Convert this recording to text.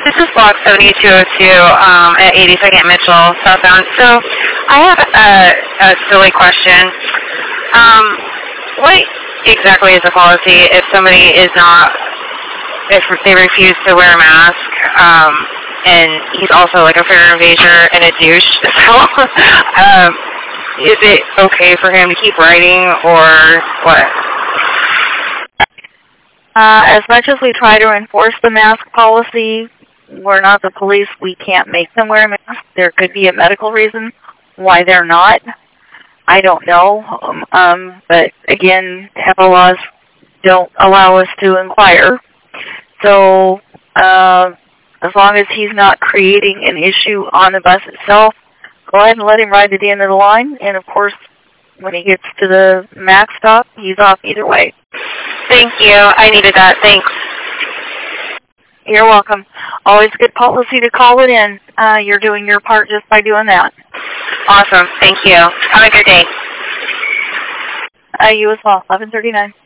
This is block 7202 at 82nd Mitchell, southbound. So I have a silly question. What exactly is the policy if somebody is not, if they refuse to wear a mask, and he's also like a fair invader and a douche? So is it okay for him to keep riding or what? As much as we try to enforce the mask policy, we're not the police. We can't make them wear a mask. There could be a medical reason why they're not. I don't know. But again, HIPAA laws don't allow us to inquire. So as long as he's not creating an issue on the bus itself, go ahead and let him ride to the end of the line. And of course, when he gets to the max stop, he's off either way. Thank you. I needed that. Thanks. You're welcome. Always good policy to call it in. You're doing your part just by doing that. Awesome. Thank you. Have a good day. You as well. 11:39.